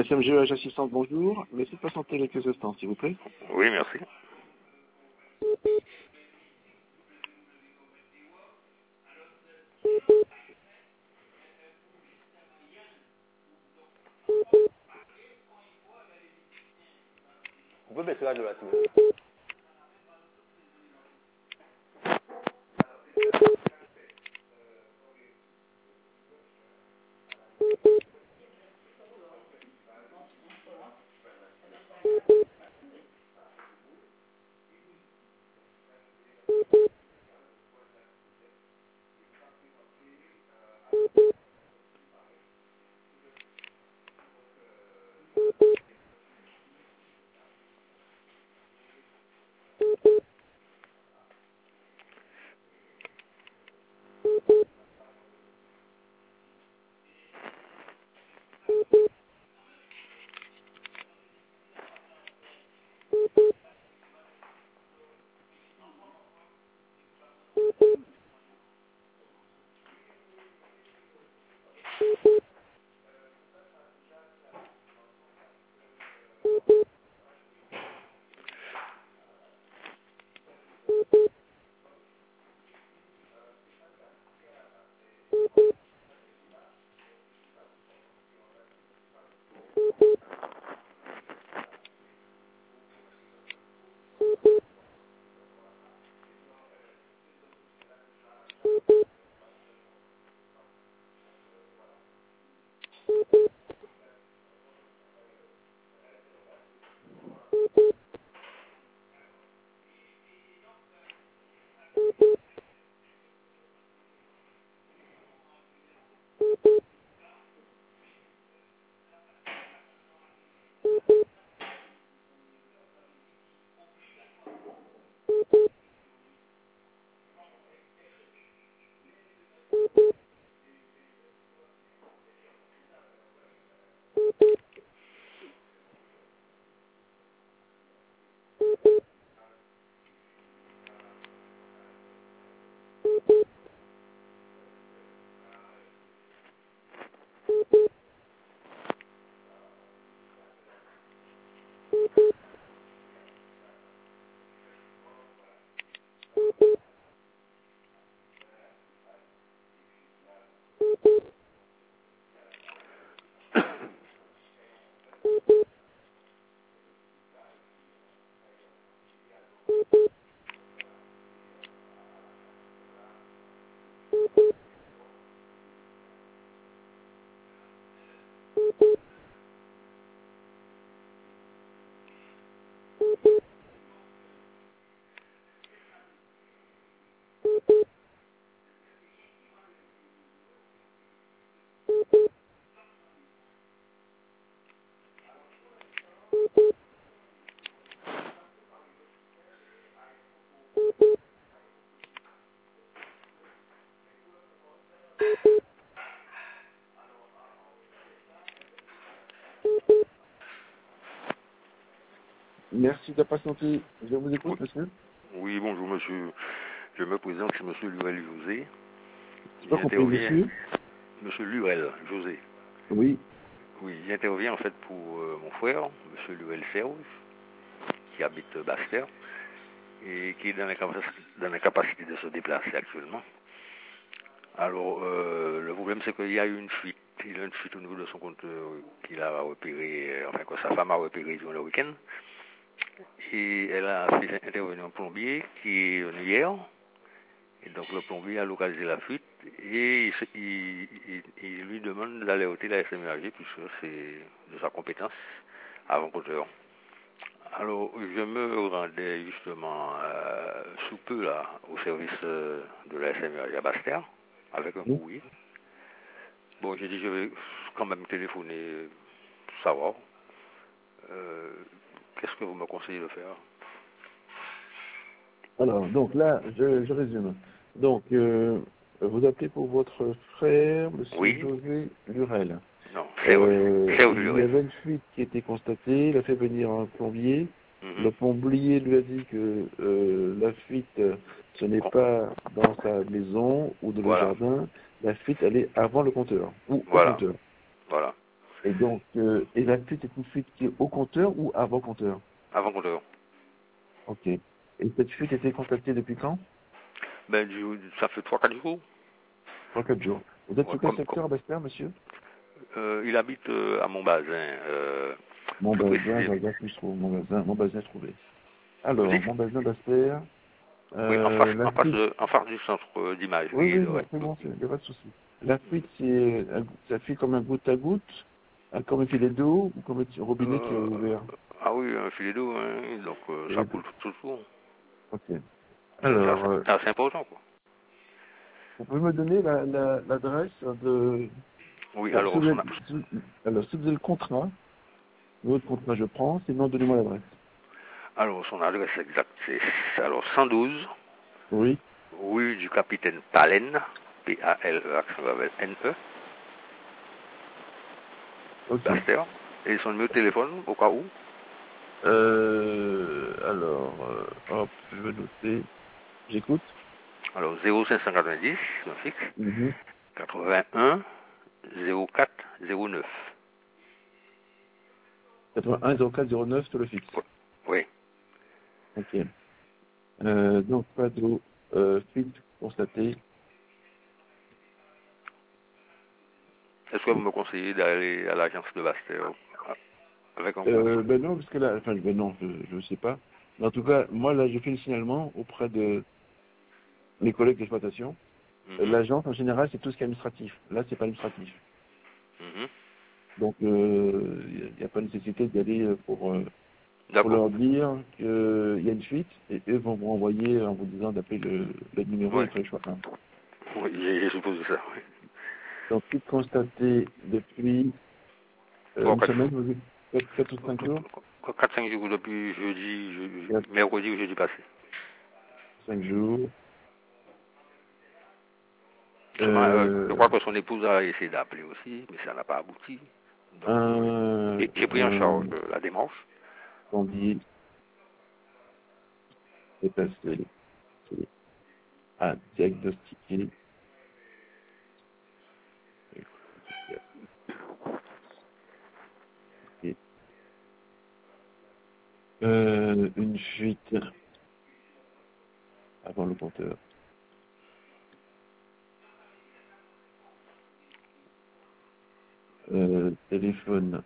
SMGH assistante, bonjour. Merci de patienter quelques instants, s'il vous plaît. Oui, merci. On peut baisser la de la télé. Merci de patienter. Je vous écoute, monsieur. Oui, bonjour, monsieur. Je me présente, je suis monsieur Lurel José. Je n'ai pas compris, monsieur. Monsieur Lurel José. Oui. Oui, j'interviens en fait pour mon frère, monsieur Lurel Serge, qui habite Bastère et qui est dans la capacité de se déplacer actuellement. Alors, le problème, c'est qu'il y a eu une fuite. Il y a une fuite au niveau de son compteur qu'il a repéré, enfin que sa femme a repéré durant le week-end. Et elle a fait intervenir un plombier qui est venu hier. Et donc le plombier a localisé la fuite et il lui demande d'alerter la SMRG puisque c'est de sa compétence avant compteur. Alors, je me rendais justement sous peu là au service de la SMRG à Bastère avec un courrier. Bon, j'ai dit je vais quand même téléphoner, savoir. Qu'est-ce que vous me conseillez de faire? Alors, donc là, je résume. Donc, vous appelez pour votre frère, monsieur Oui. José Lurel. Non, Il y avait une fuite qui a été constatée, il a fait venir un plombier. Le plombier lui a dit que la fuite, ce n'est pas dans sa maison ou dans le jardin, la fuite, elle est avant le compteur, ou au compteur. Voilà. Et donc, et la fuite est une fuite qui est au compteur ou avant compteur? Avant compteur. Ok. Et cette fuite a été constatée depuis quand? Ben, ça fait 3-4 jours. 3-4 jours. Vous êtes sur quel secteur à Bastère, monsieur? Il habite à Montbazin. Montbazin, je trouve. Montbazin, je trouvais. Alors, Montbazin, Bastère. Oui, en face du centre d'imagerie. Oui, c'est bon, il n'y a pas de souci. La fuite, ça fuit comme un goutte à goutte, comme un filet d'eau ou comme un robinet qui est ouvert? Ah oui, un filet d'eau, hein, donc ça coule tout le tour. Ok. Alors, c'est assez important, quoi. vous pouvez me donner l'adresse de... Oui, alors, si vous avez le contrat, votre contrat je prends, sinon donnez-moi l'adresse. Alors, son adresse exacte, c'est 112, oui, rue du Capitaine Palen, P-A-L-E, N-E, Bastère, et son numéro de téléphone, au cas où. Hop, je vais noter. J'écoute. Alors, 0590, le fixe, 81 04 09. 81 04 09 sur le fixe. Oui. Ok. Donc, pas d'eau fuite constatée. Est-ce que vous me conseillez d'aller à l'agence de Bastère avec un Ben non, parce que là, enfin, ben non, je ne sais pas. Mais en tout cas, moi, là, j'ai fait le signalement auprès de mes collègues d'exploitation. L'agence, en général, c'est tout ce qui est administratif. Là, c'est pas administratif. Donc, il n'y a pas nécessité d'y aller pour leur dire qu'il y a une fuite et eux vont vous envoyer en vous disant d'appeler le numéro et faire le choix. Oui, j'ai supposé ça, oui. Donc, fuite constatée depuis une semaine, vous dites 4 ou 5 jours 4-5 jours depuis mercredi ou jeudi passé. 5 jours. Je crois que son épouse a essayé d'appeler aussi, mais ça n'a pas abouti. J'ai pris en charge la démarche. Attendez, c'est passé à diagnostiquer. Une fuite avant le compteur. Téléphone.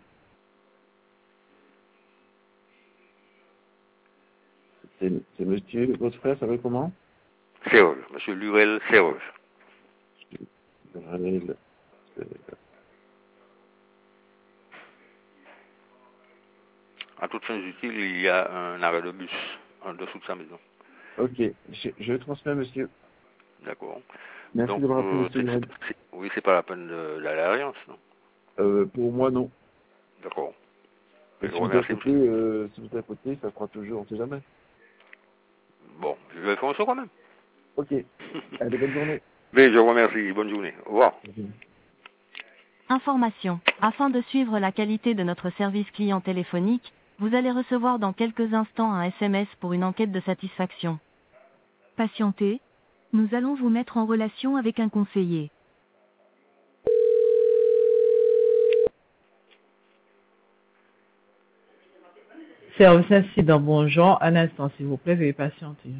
C'est monsieur, votre frère s'appelle comment? Serge, monsieur Lurel Serge. Lurel. À toutes fins utiles, il y a un arrêt de bus en dessous de sa maison. Ok, je transmets monsieur. D'accord. Merci donc, de m'avoir appelé, monsieur Lurel. Oui, c'est pas la peine d'aller à l'Alliance, non? Pour moi, non. D'accord. Si vous êtes à côté, ça fera toujours, on sait jamais. Bon, je vais faire un saut quand même. Ok. Allez, bonne journée. Mais je vous remercie. Bonne journée. Au revoir. Information. Afin de suivre la qualité de notre service client téléphonique, vous allez recevoir dans quelques instants un SMS pour une enquête de satisfaction. Patientez. Nous allons vous mettre en relation avec un conseiller. Service incident, bonjour. Un instant, s'il vous plaît, veuillez patienter.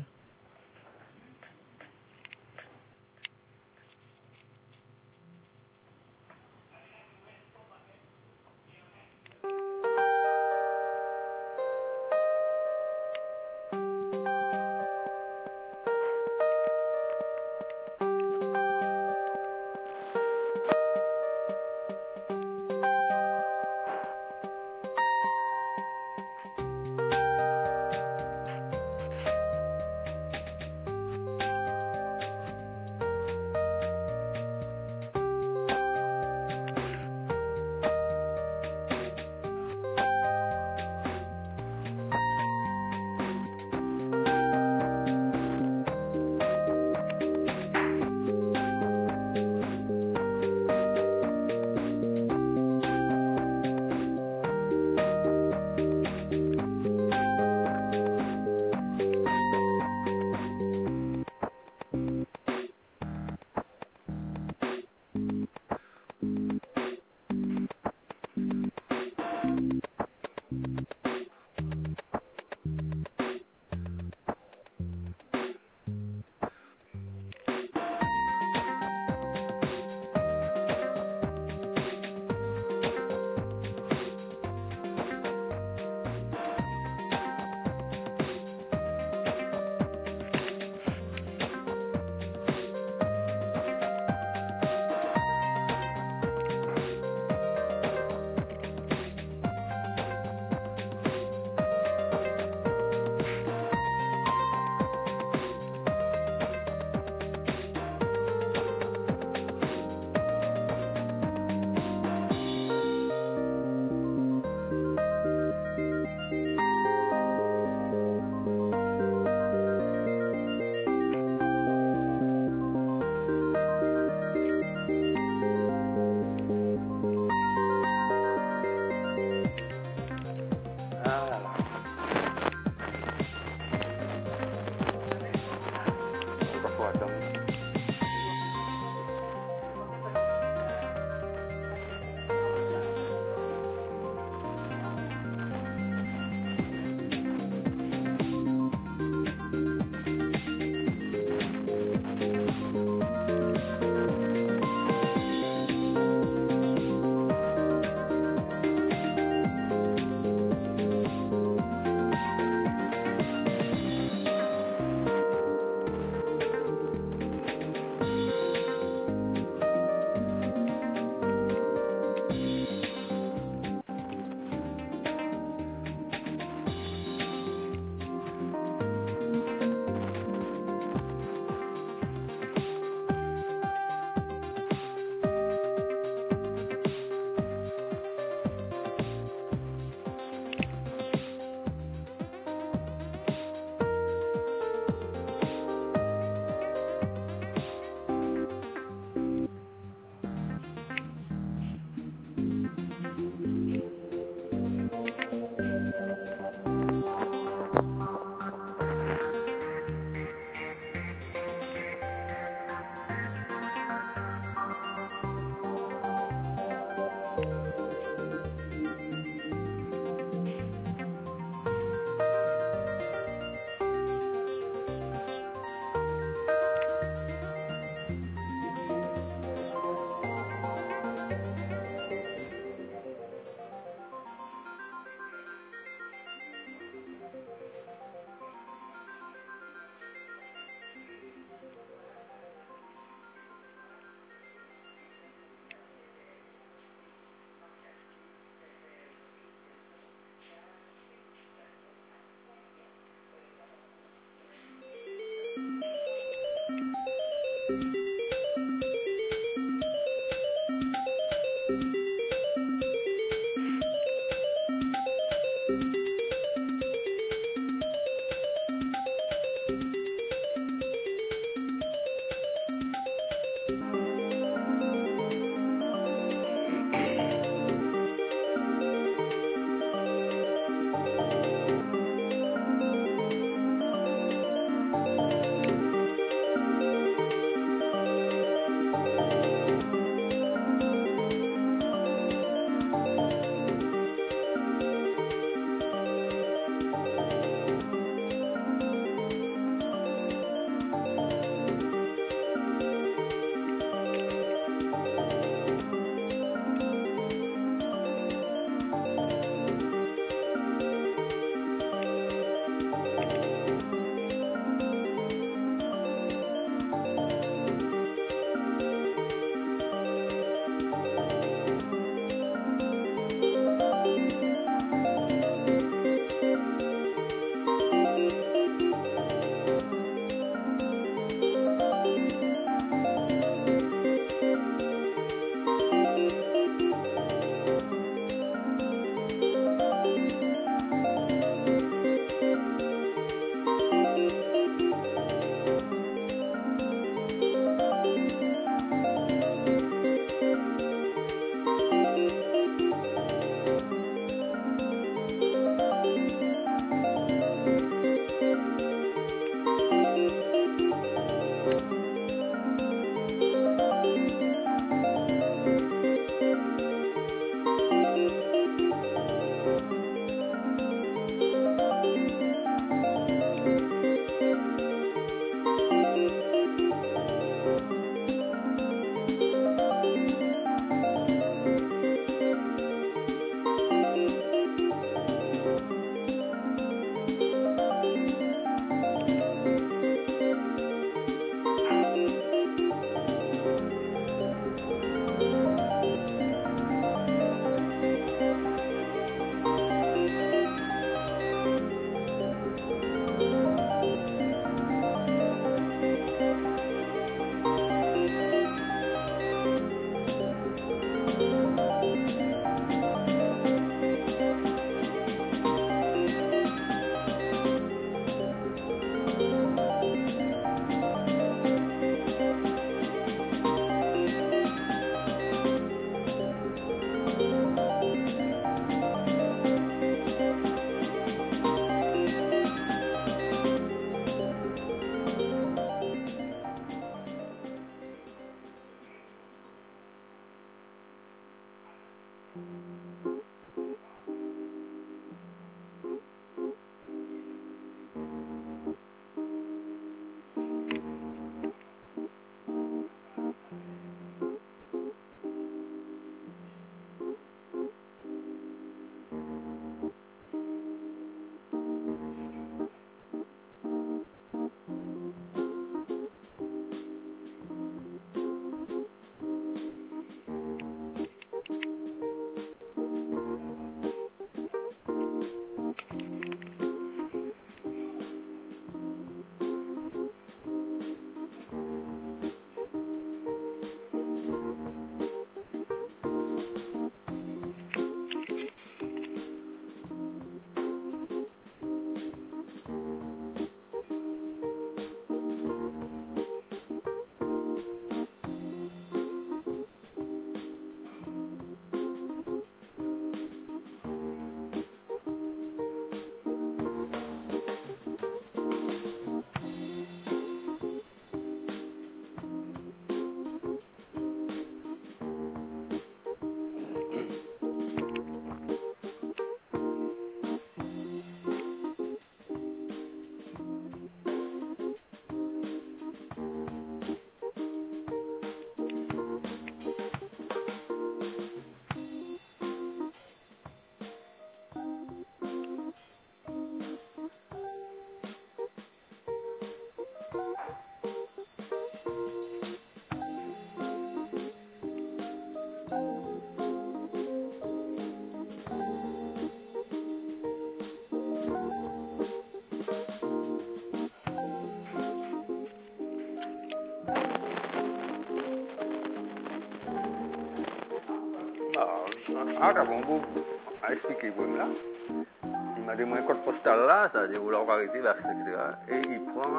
Ah, t'as bon goût à expliquer pour là. Il m'a demandé un code postal là, c'est-à-dire où l'on arrêter, etc. Et il prend,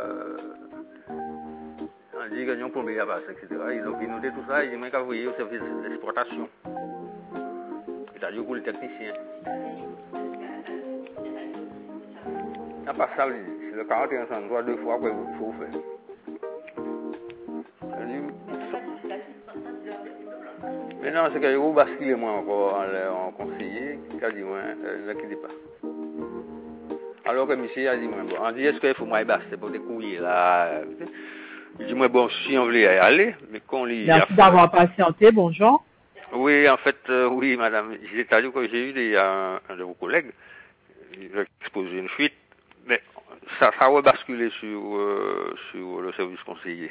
on dit gagnons pour le passe, etc. Et donc il notait tout ça, il dit mais qu'à vous voyez au service d'exploitation. C'est-à-dire pour les techniciens. Il n'y a pas ça, c'est le 41 deux fois qu'il faut faire. Mais non, c'est que vous basculez moi encore en conseiller, qui a dit moi, ne quittez pas. Alors que monsieur a dit moi, bon, on dit est-ce qu'il faut moi basculer pour des couilles là? Il dit moi bon, si on voulait y aller, mais qu'on lit. Merci d'avoir patienté, bonjour. Oui, en fait, oui, madame, c'est-à-dire que j'ai eu un de vos collègues, il a exposé une fuite, mais ça a rebasculé sur le service conseiller.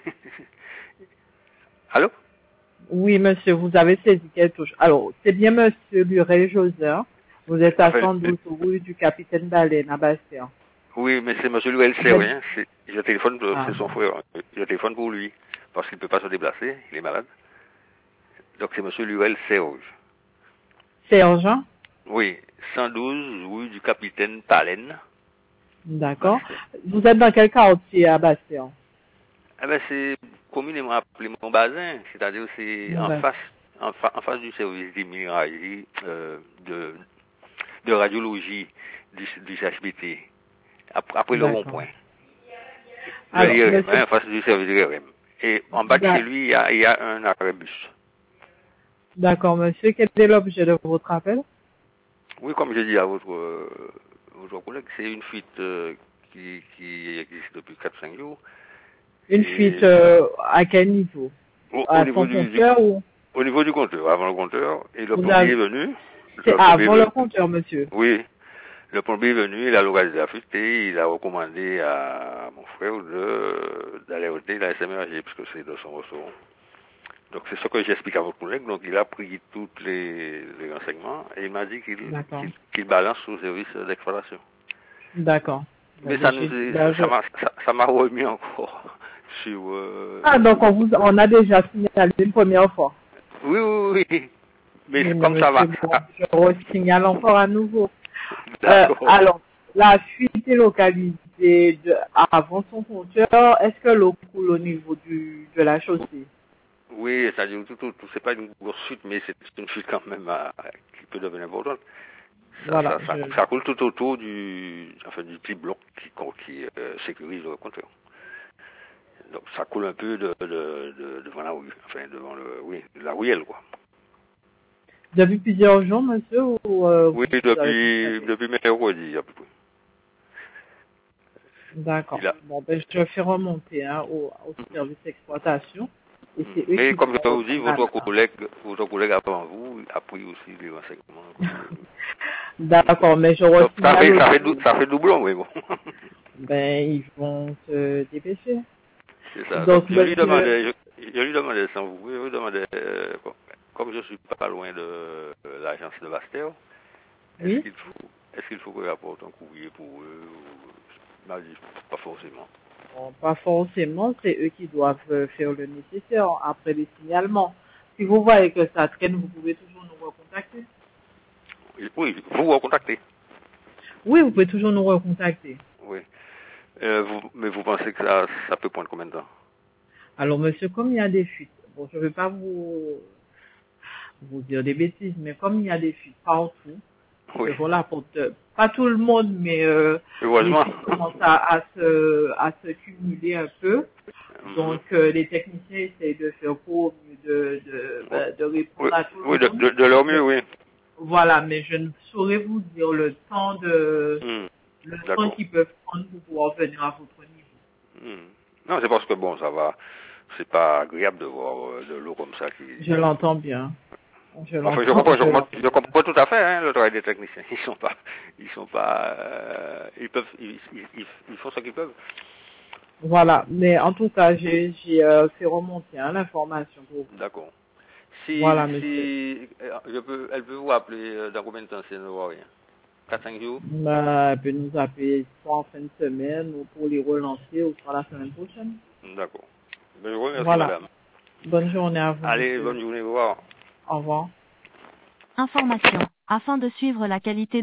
Allô? Oui, monsieur, vous avez saisi quelque chose. Alors, c'est bien monsieur Lurel José. Vous êtes à 112 rue du Capitaine Baleine à Bastien. Oui, mais c'est monsieur Lurel, c'est rien. Je téléphone pour son frère. Je téléphone pour lui, parce qu'il ne peut pas se déplacer, il est malade. Donc c'est monsieur Lurel Serge. Serge? Oui, 112 rue du Capitaine Baleine. D'accord. Vous êtes dans quel quartier à Bastien? Eh ben, c'est communément appelé Montbazin, c'est-à-dire c'est en face du service d'immunologie, de radiologie du CHBT, après le rond-point. En face du service de l'IRM. Et en bas de chez lui, il y a un arrêt-bus. D'accord, monsieur. Quel est l'objet de votre appel? Oui, comme je dis à votre collègue, c'est une fuite qui existe depuis 4-5 jours. Une fuite à quel niveau? Au niveau du compteur ou? Au niveau du compteur, avant le compteur. Et le plombier est venu. C'est avant le compteur, monsieur? Oui. Le plombier est venu, il a localisé la fuite et il a recommandé à mon frère d'alerter la SMRG, parce que c'est de son ressort. Donc c'est ce que j'explique à votre collègue. Donc il a pris tous les renseignements et il m'a dit qu'il balance au service d'exploitation. D'accord. Mais ça m'a remis encore sur... Ah, donc on a déjà signalé une première fois. Oui. Mais comme ça va... Bon, je re-signale encore à nouveau. Alors, la fuite est localisée avant son compteur. Est-ce que l'eau coule au niveau de la chaussée? Oui, c'est-à-dire c'est pas une grosse fuite, mais c'est une fuite quand même qui peut devenir importante. Ça coule tout autour du petit bloc qui sécurise le compteur. Donc ça coule un peu devant la rue, la ruelle, quoi. Depuis plusieurs jours, monsieur, oui, depuis mercredi, à peu près. D'accord. Bon, ben, je fais remonter au service d'exploitation. Mais comme je vous dis, votre collègue avant vous a pris aussi les renseignements. D'accord, mais je retiens. Ça fait doublon, oui, bon. Ben, ils vont se dépêcher. C'est ça. Donc, je lui demandais, sans vous, je lui demandais, comme je suis pas loin de l'agence de Bastère, est-ce qu'il faut que j'apporte un courrier pour eux? Il m'a dit, pas forcément. Bon, pas forcément, c'est eux qui doivent faire le nécessaire après les signalements. Si vous voyez que ça traîne, vous pouvez toujours nous recontacter. Oui, vous recontactez. Oui, vous pouvez toujours nous recontacter. Oui. Mais vous pensez que ça peut prendre combien de temps? Alors, monsieur, comme il y a des fuites, bon, je ne vais pas vous dire des bêtises, mais comme il y a des fuites partout, voilà, pas tout le monde, mais les fuites commencent à se cumuler un peu. Donc, les techniciens essayent de faire pour mieux de répondre à tout le monde. Oui, de leur mieux, oui. Voilà, mais je ne saurais vous dire le temps temps qu'ils peuvent prendre pour pouvoir venir à votre niveau. Non, c'est parce que bon, ça va. C'est pas agréable de voir de l'eau comme ça qui. Je l'entends bien. Je comprends tout à fait, hein, le travail des techniciens. Ils font ce qu'ils peuvent. Voilà, mais en tout cas, j'ai fait remonter l'information pour vous. D'accord. Voilà, elle peut vous appeler dans combien de temps si elle ne voit rien? 4-5 jours? Elle peut nous appeler soit en fin de semaine ou pour les relancer ou soit la semaine prochaine. D'accord. Ben, je vous remercie, madame. Bonne journée à vous. Allez, bonne journée, au revoir. Au revoir. Information. Afin de suivre la qualité